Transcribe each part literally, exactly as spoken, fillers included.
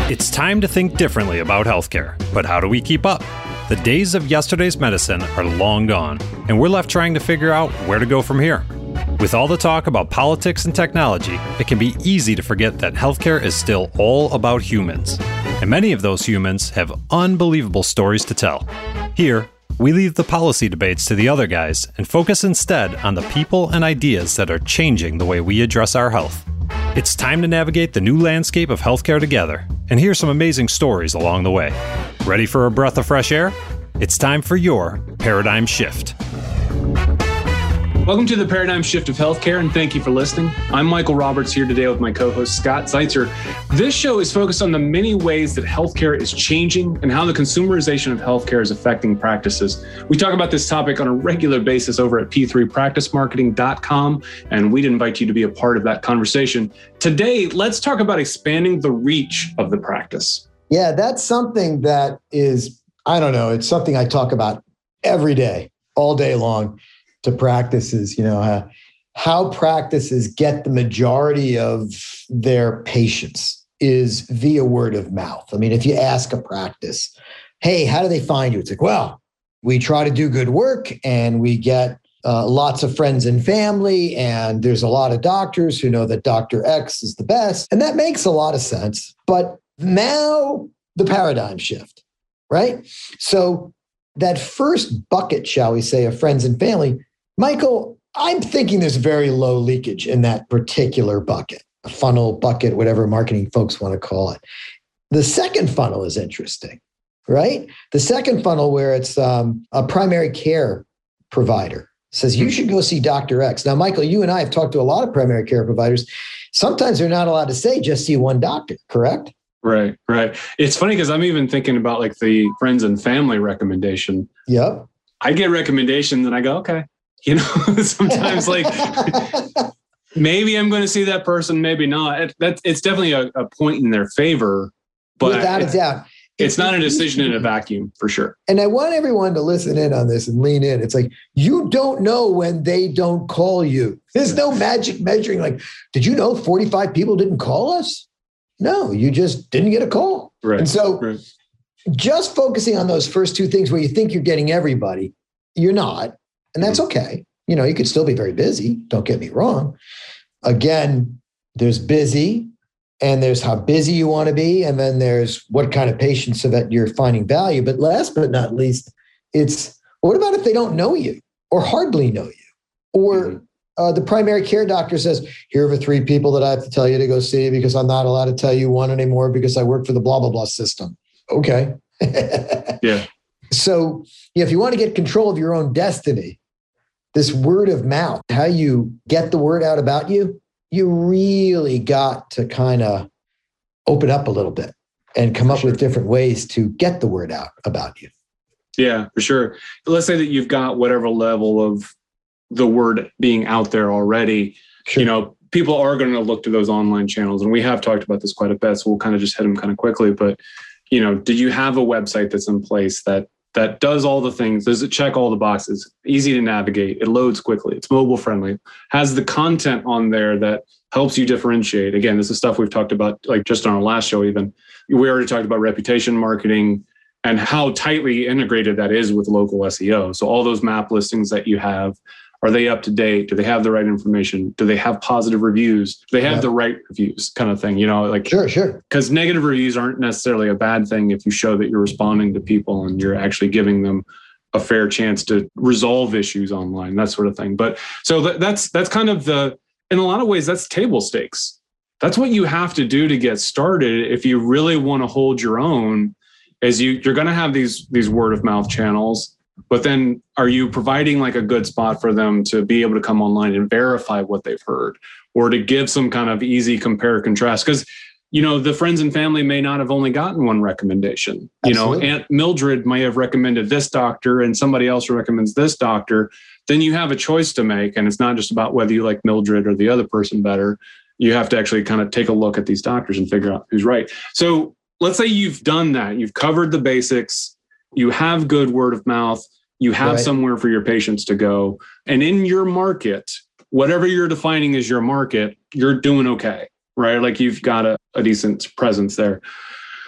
It's time to think differently about healthcare, but how do we keep up? The days of yesterday's medicine are long gone, and we're left trying to figure out where to go from here. With all the talk about politics and technology, it can be easy to forget that healthcare is still all about humans. And many of those humans have unbelievable stories to tell. Here, we leave the policy debates to the other guys and focus instead on the people and ideas that are changing the way we address our health. It's time to navigate the new landscape of healthcare together and hear some amazing stories along the way. Ready for a breath of fresh air? It's time for your paradigm shift. Welcome to the Paradigm Shift of Healthcare, and thank you for listening. I'm Michael Roberts here today with my co-host Scott Zeitzer. This show is focused on the many ways that healthcare is changing and how the consumerization of healthcare is affecting practices. We talk about this topic on a regular basis over at P three practice marketing dot com, and we'd invite you to be a part of that conversation. Today, let's talk about expanding the reach of the practice. Yeah, that's something that is, I don't know, it's something I talk about every day, all day long. To practices, you know, uh, how practices get the majority of their patients is via word of mouth. I mean, if you ask a practice, hey, how do they find you? It's like, well, we try to do good work and we get uh, lots of friends and family, and there's a lot of doctors who know that Doctor X is the best. And that makes a lot of sense. But now the paradigm shift, right? So that first bucket, shall we say, of friends and family, Michael, I'm thinking there's very low leakage in that particular bucket, a funnel, bucket, whatever marketing folks want to call it. The second funnel is interesting, right? The second funnel where it's um, a primary care provider says, you should go see Doctor X. Now, Michael, you and I have talked to a lot of primary care providers. Sometimes they're not allowed to say, just see one doctor, correct? Right, right. It's funny because I'm even thinking about like the friends and family recommendation. Yep. I get recommendations and I go, okay. You know, sometimes like maybe I'm going to see that person, maybe not. It, that's it's definitely a, a point in their favor, but without a doubt, it's not a decision in a vacuum for sure. And I want everyone to listen in on this and lean in. It's like, you don't know when they don't call you. There's no magic measuring. Like, did you know forty-five people didn't call us? No, you just didn't get a call. Right. And so right. just focusing on those first two things where you think you're getting everybody, you're not. And that's okay. You know, you could still be very busy. Don't get me wrong. Again, there's busy and there's how busy you want to be. And then there's what kind of patients so that you're finding value. But last but not least, it's what about if they don't know you or hardly know you? Or mm-hmm. uh, the primary care doctor says, here are the three people that I have to tell you to go see because I'm not allowed to tell you one anymore because I work for the blah, blah, blah system. Okay. Yeah. So yeah, if you want to get control of your own destiny, this word of mouth, how you get the word out about you, you really got to kind of open up a little bit and come up with different ways to get the word out about you. Yeah, for sure. Let's say that you've got whatever level of the word being out there already. Sure. You know, people are going to look to those online channels. And we have talked about this quite a bit, so we'll kind of just hit them kind of quickly. But, you know, did you have a website that's in place that that does all the things? Does it check all the boxes? Easy to navigate. It loads quickly. It's mobile friendly. Has the content on there that helps you differentiate. Again, this is stuff we've talked about, like just on our last show even. We already talked about reputation marketing and how tightly integrated that is with local S E O. So all those map listings that you have, are they up to date? Do they have the right information? Do they have positive reviews? Do they have yeah. the right reviews kind of thing? You know, like, sure, sure. Because negative reviews aren't necessarily a bad thing if you show that you're responding to people and you're actually giving them a fair chance to resolve issues online, that sort of thing. But so that, that's, that's kind of the, in a lot of ways, that's table stakes. That's what you have to do to get started. If you really want to hold your own, is you, you're going to have these, these word of mouth channels. But then are you providing like a good spot for them to be able to come online and verify what they've heard or to give some kind of easy compare contrast? Because, you know, the friends and family may not have only gotten one recommendation. Absolutely. You know, Aunt Mildred may have recommended this doctor and somebody else recommends this doctor. Then you have a choice to make. And it's not just about whether you like Mildred or the other person better. You have to actually kind of take a look at these doctors and figure out who's right. So let's say you've done that. You've covered the basics. You have good word of mouth. You have right. somewhere for your patients to go. And in your market, whatever you're defining as your market, you're doing okay, right? Like you've got a, a decent presence there.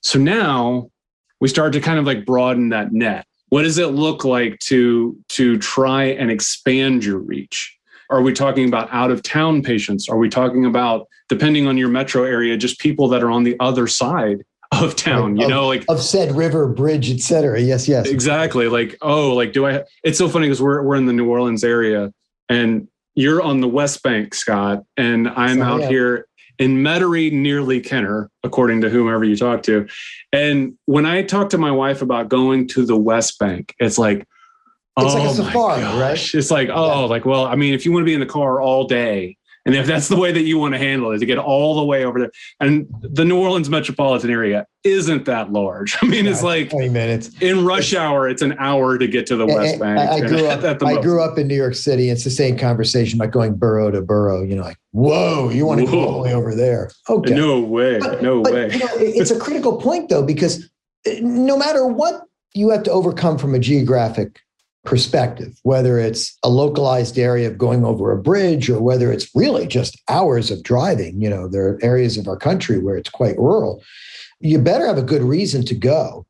So now we start to kind of like broaden that net. What does it look like to, to try and expand your reach? Are we talking about out of town patients? Are we talking about, depending on your metro area, just people that are on the other side of town, you of, know, like of said river, bridge, et cetera. Yes, yes. Exactly. Like, oh, like, do I, it's so funny because we're, we're in the New Orleans area and you're on the West Bank, Scott, and I'm so, out yeah. here in Metairie, nearly Kenner, according to whomever you talk to. And when I talk to my wife about going to the West Bank, it's like, it's oh like a safari, my gosh. right? It's like, oh, yeah. like, well, I mean, if you want to be in the car all day, and if that's the way that you want to handle it, to get all the way over there. And the New Orleans metropolitan area isn't that large. I mean, yeah, it's like twenty minutes. In rush hour, it's an hour to get to the West Bank. I, I grew up. I grew up in New York City. It's the same conversation about going borough to borough. You know, like, whoa, you want to go all the way over there? Okay, no way, but, no but, way. You know, it's a critical point though, because no matter what you have to overcome from a geographic perspective, whether it's a localized area of going over a bridge or whether it's really just hours of driving, you know, there are areas of our country where it's quite rural. You better have a good reason to go.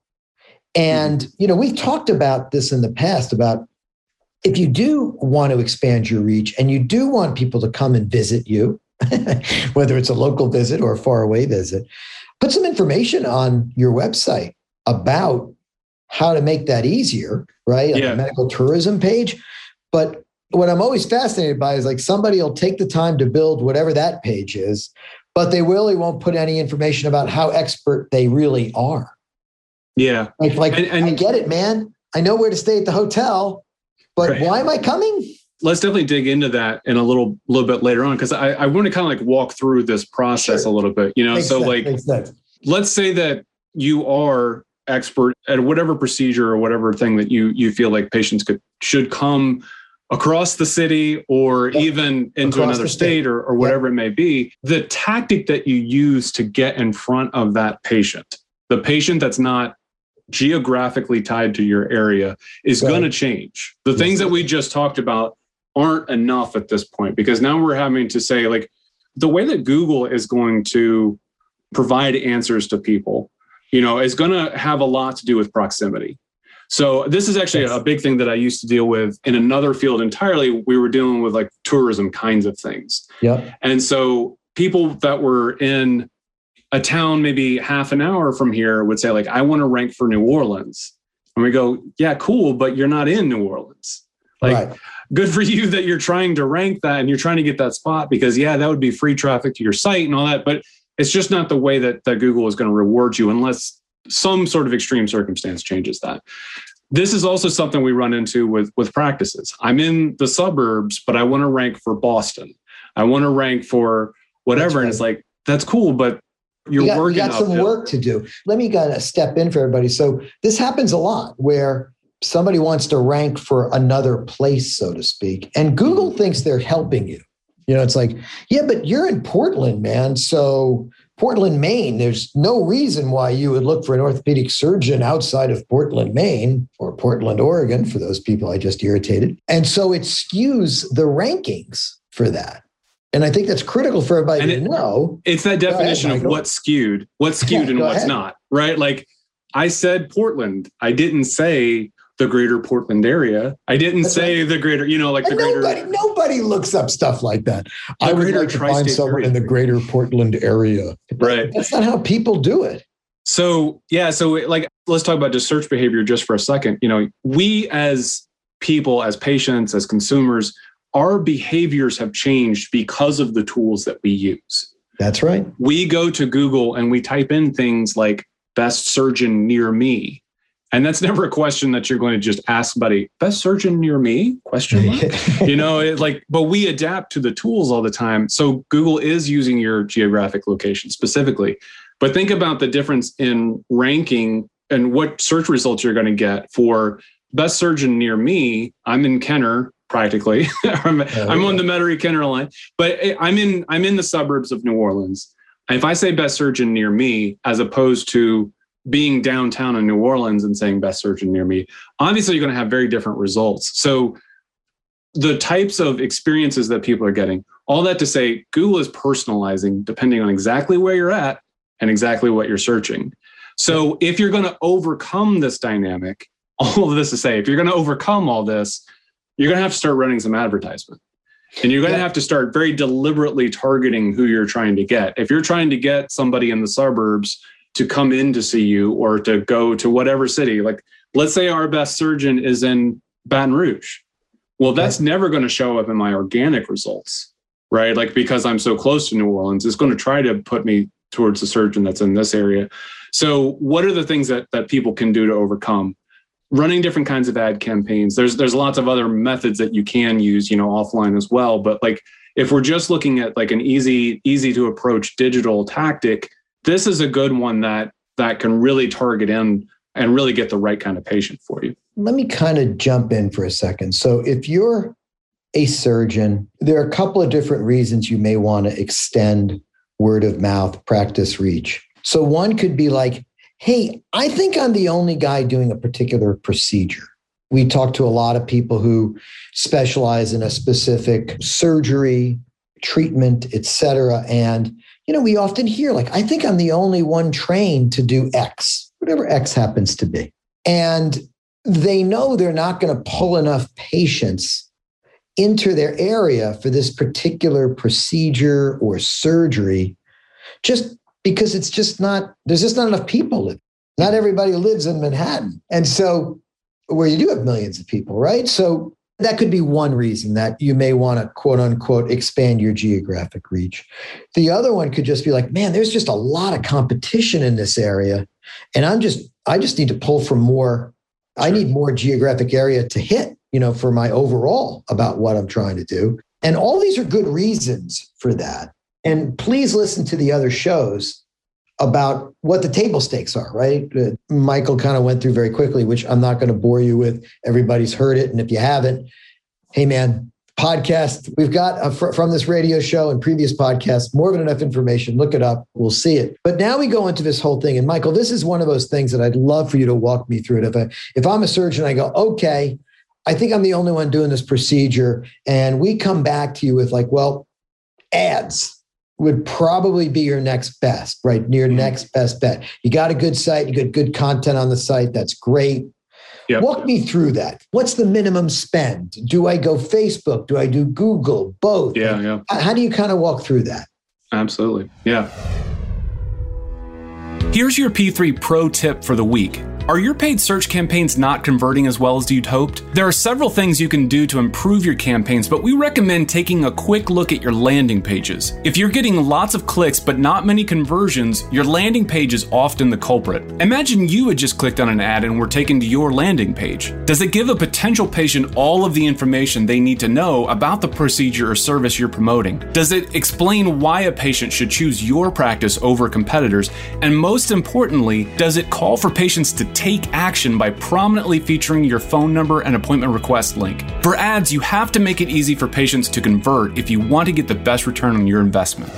And, mm-hmm. you know, we've talked about this in the past about if you do want to expand your reach and you do want people to come and visit you, whether it's a local visit or a faraway visit, put some information on your website about how to make that easier, right? Yeah. On the medical tourism page. But what I'm always fascinated by is like somebody will take the time to build whatever that page is, but they really won't put any information about how expert they really are. Yeah. Like, like and, and, I get it, man. I know where to stay at the hotel, but right. why am I coming? Let's definitely dig into that in a little little bit later on, because I, I want to kind of like walk through this process sure. a little bit, you know, Makes so sense. like, Makes sense. Let's say that you are expert at whatever procedure or whatever thing that you you feel like patients could should come across the city or yep. even into across another state, state or, or whatever yep. it may be. The tactic that you use to get in front of that patient, the patient that's not geographically tied to your area, is right. going to change. The yes. things that we just talked about aren't enough at this point, because now we're having to say, like, the way that Google is going to provide answers to people, you know, is going to have a lot to do with proximity. So this is actually a big thing that I used to deal with in another field entirely. We were dealing with like tourism kinds of things. Yeah. And so people that were in a town maybe half an hour from here would say, like, I want to rank for New Orleans. And we go, yeah, cool, but you're not in New Orleans. Like, right. Good for you that you're trying to rank that and you're trying to get that spot, because yeah, that would be free traffic to your site and all that. But it's just not the way that, that Google is going to reward you unless some sort of extreme circumstance changes that. This is also something we run into with, with practices. I'm in the suburbs, but I want to rank for Boston. I want to rank for whatever. Right. And it's like, that's cool, but you're you got, working you got some uphill. work to do. Let me kind of step in for everybody. So this happens a lot where somebody wants to rank for another place, so to speak, and Google thinks they're helping you. You know, it's like, yeah, but you're in Portland, man. So Portland, Maine, there's no reason why you would look for an orthopedic surgeon outside of Portland, Maine, or Portland, Oregon, for those people I just irritated. And so it skews the rankings for that. And I think that's critical for everybody and to it, know. It's that definition ahead, of what's skewed, what's skewed yeah, and what's ahead. Not, right? Like I said Portland. I didn't say the greater Portland area. I didn't That's say right. the greater, you know, like and the greater. Nobody, nobody looks up stuff like that. I would like to find someone area. in the greater Portland area. Right. That's not how people do it. So, yeah. So like, let's talk about just search behavior just for a second. You know, we as people, as patients, as consumers, our behaviors have changed because of the tools that we use. That's right. We go to Google and we type in things like best surgeon near me. And that's never a question that you're going to just ask somebody, best surgeon near me? Question mark. You know, it like, but we adapt to the tools all the time. So Google is using your geographic location specifically. But think about the difference in ranking and what search results you're going to get for best surgeon near me. I'm in Kenner practically. I'm, oh, I'm on the Metairie Kenner line, but I'm in I'm in the suburbs of New Orleans. If I say best surgeon near me, as opposed to being downtown in New Orleans and saying best surgeon near me, obviously you're going to have very different results. So the types of experiences that people are getting, all that to say, Google is personalizing depending on exactly where you're at and exactly what you're searching. So if you're going to overcome this dynamic, all of this to say, if you're going to overcome all this, you're going to have to start running some advertisement. And you're going to have to start very deliberately targeting who you're trying to get. If you're trying to get somebody in the suburbs to come in to see you or to go to whatever city, like let's say our best surgeon is in Baton Rouge. Well, that's okay. never going to show up in my organic results, right? Like because I'm so close to New Orleans, it's going to try to put me towards the surgeon that's in this area. So what are the things that, that people can do to overcome? Running different kinds of ad campaigns. There's there's lots of other methods that you can use, you know, offline as well. But like if we're just looking at like an easy, easy to approach digital tactic, this is a good one that that can really target in and really get the right kind of patient for you. Let me kind of jump in for a second. So if you're a surgeon, there are a couple of different reasons you may want to extend word of mouth practice reach. So one could be like, hey, I think I'm the only guy doing a particular procedure. We talk to a lot of people who specialize in a specific surgery, treatment, et cetera. And, you know, we often hear like, I think I'm the only one trained to do X, whatever X happens to be. And they know they're not going to pull enough patients into their area for this particular procedure or surgery, just because it's just not, there's just not enough people living. Not everybody lives in Manhattan. And so where you do have millions of people, right? So that could be one reason that you may want to quote unquote expand your geographic reach. The other one could just be like, man, there's just a lot of competition in this area. And I'm just, I just need to pull from more, I need more geographic area to hit, you know, for my overall about what I'm trying to do. And all these are good reasons for that. And please listen to the other shows about what the table stakes are, right? Uh, Michael kind of went through very quickly, which I'm not going to bore you with. Everybody's heard it. And if you haven't, hey, man, podcast, we've got uh, fr- from this radio show and previous podcasts, more than enough information. Look it up. We'll see it. But now we go into this whole thing. And Michael, this is one of those things that I'd love for you to walk me through it. If, I, if I'm a surgeon, I go, okay, I think I'm the only one doing this procedure. And we come back to you with like, well, ads would probably be your next best, right? Your next best bet. You got a good site, you got good content on the site. That's great. Yep. Walk me through that. What's the minimum spend? Do I go Facebook? Do I do Google? Both? Yeah, yeah. How do you kind of walk through that? Absolutely. Yeah. Here's your P three pro tip for the week. Are your paid search campaigns not converting as well as you'd hoped? There are several things you can do to improve your campaigns, but we recommend taking a quick look at your landing pages. If you're getting lots of clicks but not many conversions, your landing page is often the culprit. Imagine you had just clicked on an ad and were taken to your landing page. Does it give a potential patient all of the information they need to know about the procedure or service you're promoting? Does it explain why a patient should choose your practice over competitors? And most importantly, does it call for patients to take action by prominently featuring your phone number and appointment request link? For ads, you have to make it easy for patients to convert if you want to get the best return on your investment.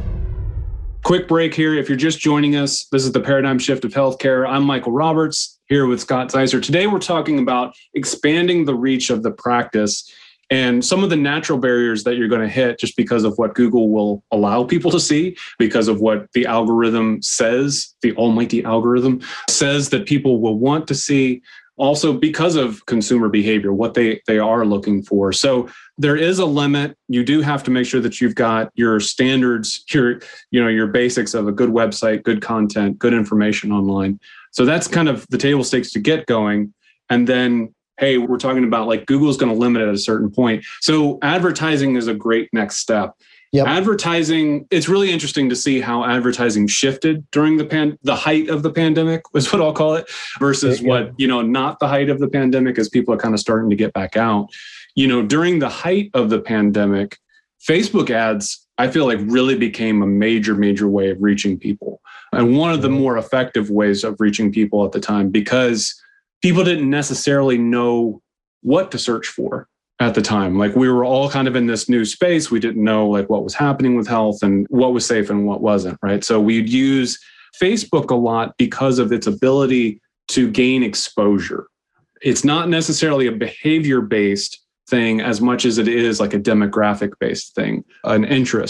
Quick break here. If you're just joining us, this is the Paradigm Shift of Healthcare. I'm Michael Roberts here with Scott Zeiser. Today, we're talking about expanding the reach of the practice and some of the natural barriers that you're going to hit just because of what Google will allow people to see, because of what the algorithm says, the almighty algorithm says that people will want to see, also because of consumer behavior, what they, they are looking for. So there is a limit. You do have to make sure that you've got your standards, your, you know, your basics of a good website, good content, good information online. So that's kind of the table stakes to get going. And then hey, we're talking about like Google's going to limit it at a certain point. So advertising is a great next step. Yep. Advertising, it's really interesting to see how advertising shifted during the pan, the height of the pandemic is what I'll call it, versus yeah, yeah. what, you know, not the height of the pandemic as people are kind of starting to get back out. You know, during the height of the pandemic, Facebook ads, I feel like really became a major, major way of reaching people. And one of the more effective ways of reaching people at the time, because people didn't necessarily know what to search for at the time. Like we were all kind of in this new space. We didn't know like what was happening with health and what was safe and what wasn't, right? So we'd use Facebook a lot because of its ability to gain exposure. It's not necessarily a behavior-based thing as much as it is like a demographic-based thing, an interest.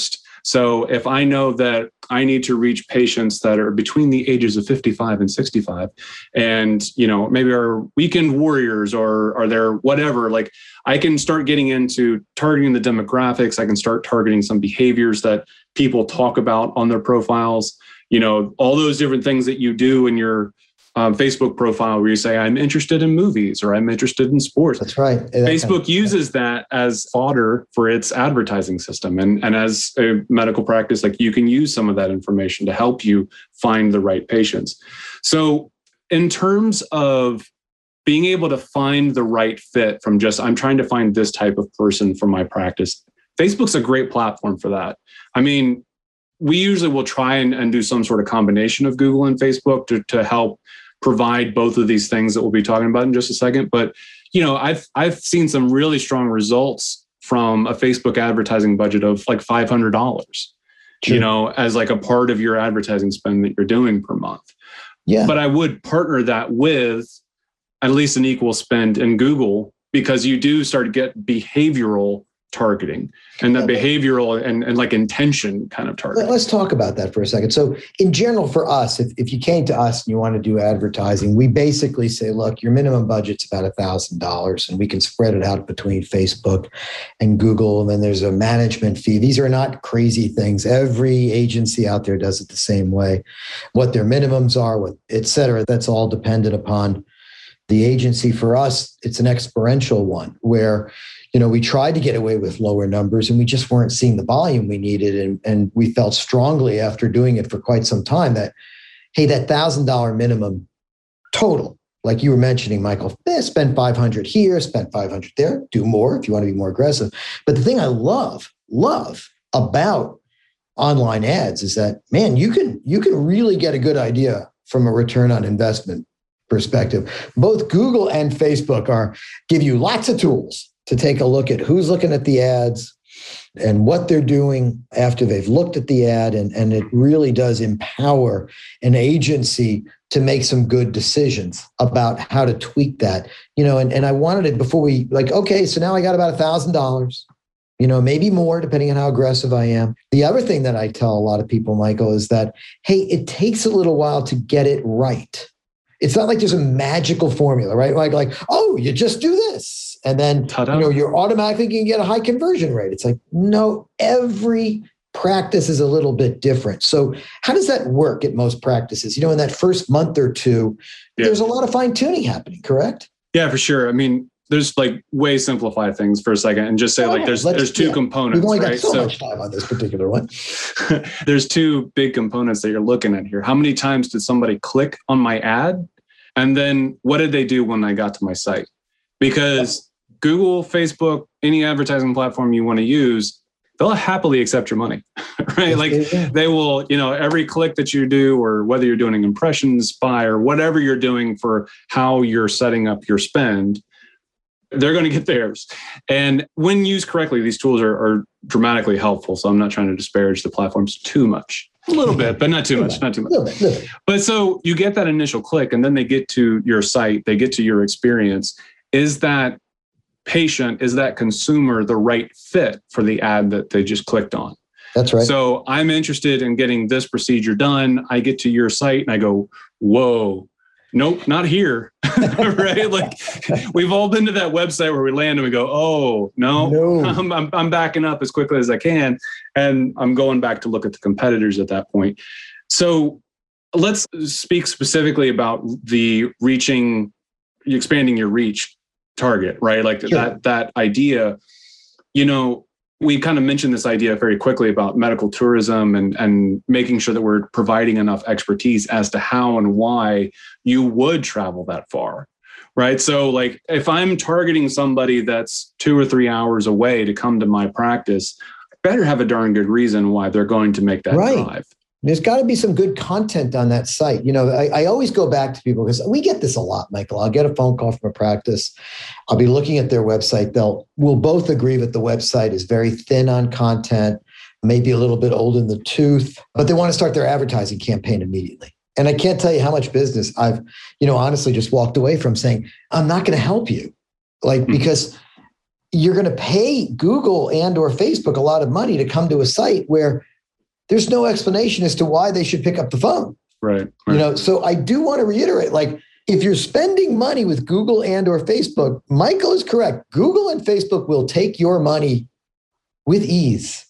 So if I know that I need to reach patients that are between the ages of fifty-five and sixty-five, and, you know, maybe are weekend warriors or are there whatever, like I can start getting into targeting the demographics. I can start targeting some behaviors that people talk about on their profiles, you know, all those different things that you do in your Um, Facebook profile where you say, I'm interested in movies or I'm interested in sports. That's right. That Facebook kind of, uses that as fodder for its advertising system. And, and as a medical practice, like you can use some of that information to help you find the right patients. So in terms of being able to find the right fit from just, I'm trying to find this type of person for my practice, Facebook's a great platform for that. I mean, we usually will try and, and do some sort of combination of Google and Facebook to, to help provide both of these things that we'll be talking about in just a second. But, you know, I've I've seen some really strong results from a Facebook advertising budget of like five hundred dollars, sure. you know, as like a part of your advertising spend that you're doing per month. Yeah. But I would partner that with at least an equal spend in Google, because you do start to get behavioral targeting and that behavioral and, and like intention kind of targeting. Let's talk about that for a second. So in general for us, if, if you came to us and you want to do advertising, we basically say, look, your minimum budget's about a thousand dollars and we can spread it out between Facebook and Google. And then there's a management fee. These are not crazy things. Every agency out there does it the same way. What their minimums are, what, et cetera, that's all dependent upon the agency. For us, it's an experiential one where you know, we tried to get away with lower numbers and we just weren't seeing the volume we needed. And, and we felt strongly after doing it for quite some time that, hey, that one thousand dollars minimum total, like you were mentioning, Michael, eh, spend five hundred here, spend five hundred there, do more if you want to be more aggressive. But the thing I love, love about online ads is that, man, you can, you can really get a good idea from a return on investment perspective. Both Google and Facebook are give you lots of tools to take a look at who's looking at the ads and what they're doing after they've looked at the ad. And, and it really does empower an agency to make some good decisions about how to tweak that. You know, and, and I wanted it before we like, okay, so now I got about a thousand dollars, you know, maybe more depending on how aggressive I am. The other thing that I tell a lot of people, Michael, is that, hey, it takes a little while to get it right. It's not like there's a magical formula, right? Like, like, oh, you just do this. And then, Ta-da. you know, you're automatically going to get a high conversion rate. It's like, no, every practice is a little bit different. So how does that work at most practices? You know, in that first month or two, yeah. there's a lot of fine tuning happening, correct? Yeah, for sure. I mean, there's like way simplify things for a second and just say oh, like, there's, there's two yeah. components. We've only got right? so, so much time on this particular one. There's two big components that you're looking at here. How many times did somebody click on my ad? And then what did they do when I got to my site? Because Google, Facebook, any advertising platform you want to use, they'll happily accept your money, right? Like they will, you know, every click that you do, or whether you're doing impressions, spy, or whatever you're doing for how you're setting up your spend, they're going to get theirs. And when used correctly, these tools are, are dramatically helpful. So I'm not trying to disparage the platforms too much. A little bit, but not too much, not too much. Little bit, little bit. But so you get that initial click and then they get to your site, they get to your experience. Is that patient, is that consumer the right fit for the ad that they just clicked on? That's right. So I'm interested in getting this procedure done. I get to your site and I go, whoa, nope, not here. Right? Like we've all been to that website where we land and we go, oh, no, no. I'm, I'm, I'm backing up as quickly as I can. And I'm going back to look at the competitors at that point. So let's speak specifically about the reaching, expanding your reach target, right? Like sure. that, that idea, you know, we kind of mentioned this idea very quickly about medical tourism and, and making sure that we're providing enough expertise as to how and why you would travel that far, right? So like if I'm targeting somebody that's two or three hours away to come to my practice, I better have a darn good reason why they're going to make that right. drive. There's got to be some good content on that site. You know, I, I always go back to people because we get this a lot, Michael. I'll get a phone call from a practice. I'll be looking at their website. They'll, we'll both agree that the website is very thin on content, maybe a little bit old in the tooth, but they want to start their advertising campaign immediately. And I can't tell you how much business I've, you know, honestly just walked away from saying, I'm not going to help you. Like, mm-hmm. because you're going to pay Google and or Facebook a lot of money to come to a site where there's no explanation as to why they should pick up the phone. Right. right. You know, so I do want to reiterate, like, if you're spending money with Google and or Facebook, Michael is correct. Google and Facebook will take your money with ease.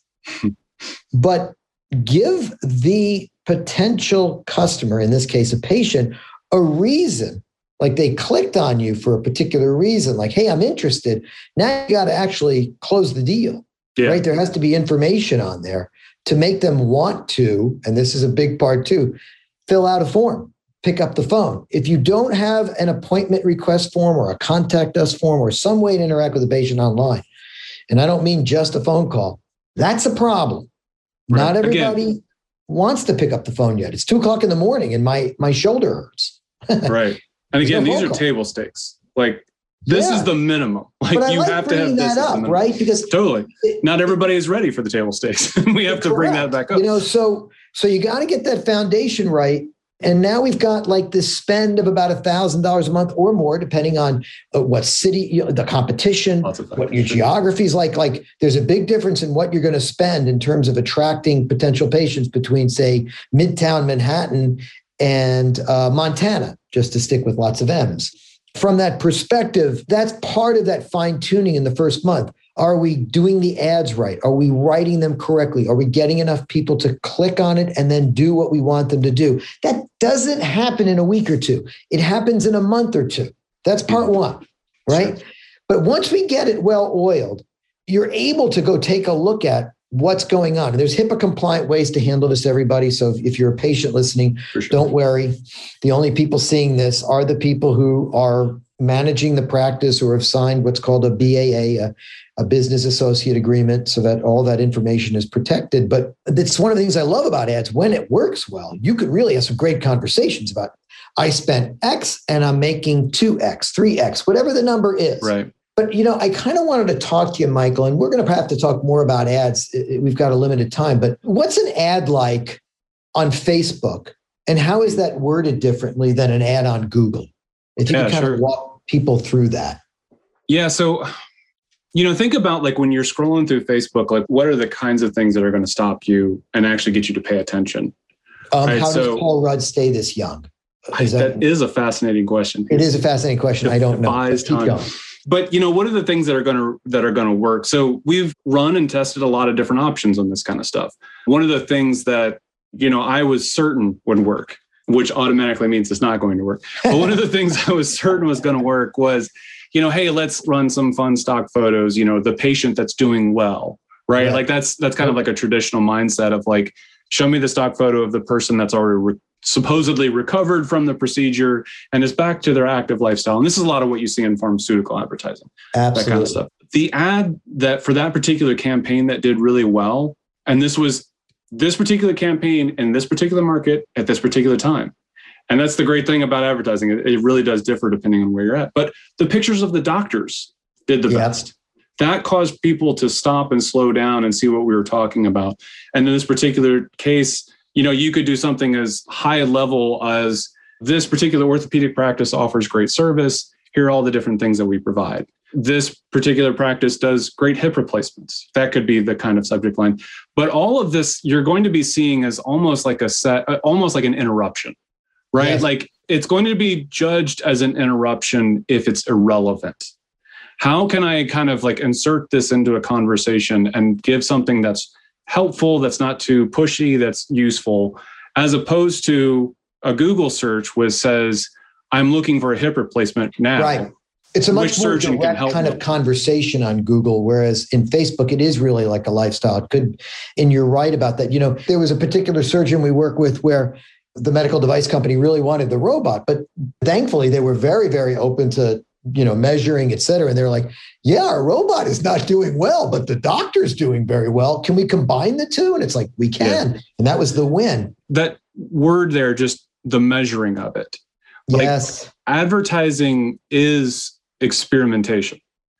But give the potential customer, in this case, a patient, a reason. Like they clicked on you for a particular reason, like, hey, I'm interested. Now you got to actually close the deal, yeah. right? There has to be information on there to make them want to, and this is a big part too, fill out a form. Pick up the phone. If you don't have an appointment request form or a contact us form or some way to interact with the patient online, and I don't mean just a phone call, that's a problem. Right. Not everybody Again. wants to pick up the phone yet. It's two o'clock in the morning and my my shoulder hurts. Right. And again, no these are call. table stakes. Like this yeah. is the minimum. Like you like have to have this that up, right? Because totally it, not everybody is ready for the table stakes. We have to correct. bring that back up. You know, so so you got to get that foundation right. And now we've got like this spend of about a thousand dollars a month or more, depending on uh, what city, you know, the competition, what your geography is like. Like there's a big difference in what you're going to spend in terms of attracting potential patients between, say, Midtown Manhattan and uh, Montana, just to stick with lots of M's. From that perspective, that's part of that fine tuning in the first month. Are we doing the ads right? Are we writing them correctly? Are we getting enough people to click on it and then do what we want them to do? That doesn't happen in a week or two. It happens in a month or two. That's part one, right? Sure. But once we get it well oiled, you're able to go take a look at what's going on. And there's HIPAA compliant ways to handle this, everybody. So if you're a patient listening, sure. don't worry. The only people seeing this are the people who are managing the practice or have signed what's called a B A A, a, a business associate agreement, so that all that information is protected. But it's one of the things I love about ads. When it works well, you could really have some great conversations about, I spent X and I'm making two X, three X, whatever the number is. Right. But, you know, I kind of wanted to talk to you, Michael, and we're going to have to talk more about ads. We've got a limited time, but what's an ad like on Facebook, and how is that worded differently than an ad on Google? If you yeah, can kind sure. of walk people through that. Yeah. So, you know, think about like when you're scrolling through Facebook, like what are the kinds of things that are going to stop you and actually get you to pay attention? Um, right? How so, does Paul Rudd stay this young? Is that, that is a fascinating question. It is a fascinating question. I don't know. Keep going. But, you know, what are the things that are going to that are going to work? So we've run and tested a lot of different options on this kind of stuff. One of the things that, you know, I was certain would work, which automatically means it's not going to work. But one of the things I was certain was going to work was, you know, hey, let's run some fun stock photos, you know, the patient that's doing well, right? Yeah. Like that's that's kind of like a traditional mindset of like, show me the stock photo of the person that's already re- supposedly recovered from the procedure and is back to their active lifestyle. And this is a lot of what you see in pharmaceutical advertising, Absolutely. that kind of stuff. The ad that for that particular campaign that did really well, and this was this particular campaign in this particular market at this particular time. And that's the great thing about advertising. It, it really does differ depending on where you're at. But the pictures of the doctors did the yeah. best. That caused people to stop and slow down and see what we were talking about. And in this particular case, you know, you could do something as high level as this particular orthopedic practice offers great service. Here are all the different things that we provide. This particular practice does great hip replacements. That could be the kind of subject line. But all of this, you're going to be seeing as almost like a set, almost like an interruption, right? Yes. Like it's going to be judged as an interruption if it's irrelevant. How can I kind of like insert this into a conversation and give something that's helpful, that's not too pushy, that's useful, as opposed to a Google search which says, I'm looking for a hip replacement now. Right. It's a much more direct kind of conversation on Google, whereas in Facebook, it is really like a lifestyle. It could, and you're right about that. You know, there was a particular surgeon we work with where the medical device company really wanted the robot, but thankfully they were very, very open to, you know, measuring, et cetera. And they're like, yeah, our robot is not doing well, but the doctor's doing very well. Can we combine the two? And it's like, we can. Yeah. And that was the win. That word there, just the measuring of it. Like, yes. Advertising is experimentation.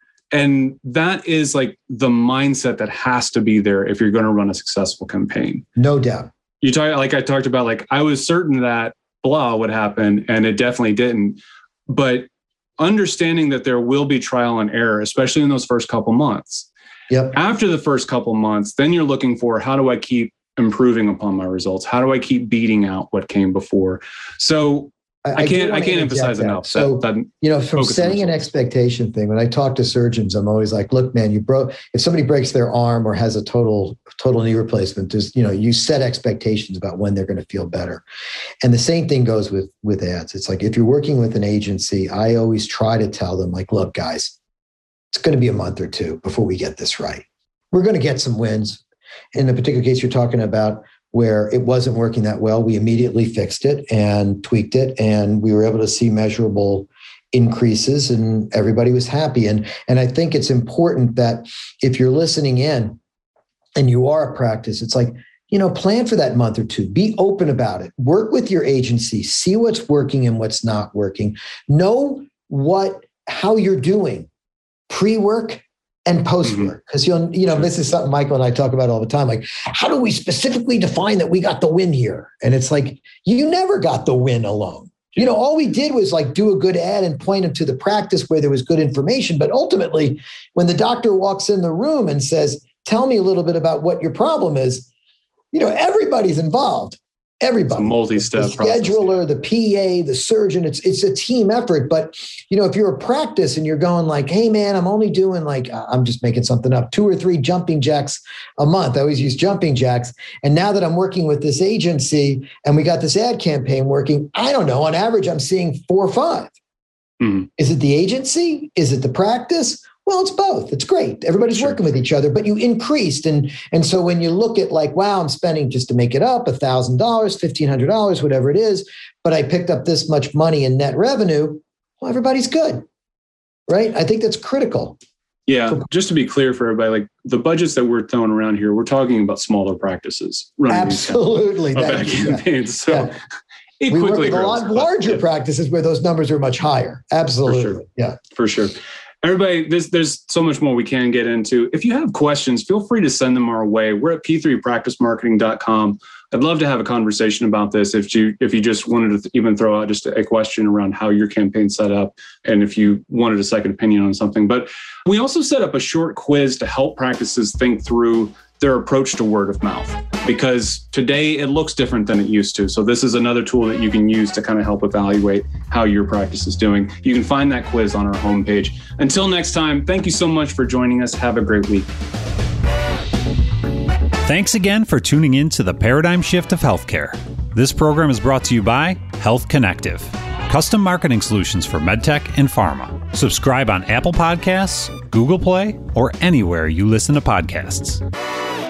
And that is like the mindset that has to be there if you're going to run a successful campaign. No doubt. You talk, like I talked about, like I was certain that blah would happen and it definitely didn't. But understanding that there will be trial and error, especially in those first couple months. Yep. After the first couple months, then you're looking for, how do I keep improving upon my results? How do I keep beating out what came before? So I, I can't I can't emphasize that. enough. So, that, that you know, from setting an expectation thing, when I talk to surgeons, I'm always like, look, man, you broke, if somebody breaks their arm or has a total, total knee replacement, just, you know, you set expectations about when they're going to feel better. And the same thing goes with, with ads. It's like, if you're working with an agency, I always try to tell them like, look, guys, it's going to be a month or two before we get this right. We're going to get some wins. In the particular case you're talking about, where it wasn't working that well, we immediately fixed it and tweaked it, and we were able to see measurable increases, and everybody was happy. And, and I think it's important that if you're listening in and you are a practice, it's like, you know, plan for that month or two. Be open about it. Work with your agency. See what's working and what's not working. Know what how you're doing pre-work and post-work. Because you'll, you know, this is something Michael and I talk about all the time. Like, how do we specifically define that we got the win here? And it's like, you never got the win alone. You know, all we did was like do a good ad and point them to the practice where there was good information. But ultimately, when the doctor walks in the room and says, tell me a little bit about what your problem is, you know, everybody's involved. Everybody, it's a multi-step the scheduler, process. The P A, the surgeon, it's it's a team effort. But, you know, if you're a practice and you're going like, hey, man, I'm only doing like, I'm just making something up, two or three jumping jacks a month. I always use jumping jacks. And now that I'm working with this agency and we got this ad campaign working, I don't know, on average, I'm seeing four or five. Mm-hmm. Is it the agency? Is it the practice? Well, it's both. It's great. Everybody's sure. working with each other, but you increased. And, and so when you look at like, wow, I'm spending, just to make it up, one thousand dollars, fifteen hundred dollars, whatever it is, but I picked up this much money in net revenue, well, everybody's good, right? I think that's critical. Yeah. For, just to be clear for everybody, like the budgets that we're throwing around here, we're talking about smaller practices. Running absolutely. These kind of campaigns. So yeah. It we work with grows, a lot larger yeah. practices where those numbers are much higher. Absolutely. For sure. Yeah. For sure. Everybody, there's, there's so much more we can get into. If you have questions, feel free to send them our way. We're at p three practice marketing dot com. I'd love to have a conversation about this. If you if you just wanted to even throw out just a question around how your campaign's set up, and if you wanted a second opinion on something. But we also set up a short quiz to help practices think through their approach to word of mouth, because today it looks different than it used to. So this is another tool that you can use to kind of help evaluate how your practice is doing. You can find that quiz on our homepage. Until next time, thank you so much for joining us. Have a great week. Thanks again for tuning in to the Paradigm Shift of Healthcare. This program is brought to you by Health Connective, custom marketing solutions for medtech and pharma. Subscribe on Apple Podcasts, Google Play, or anywhere you listen to podcasts.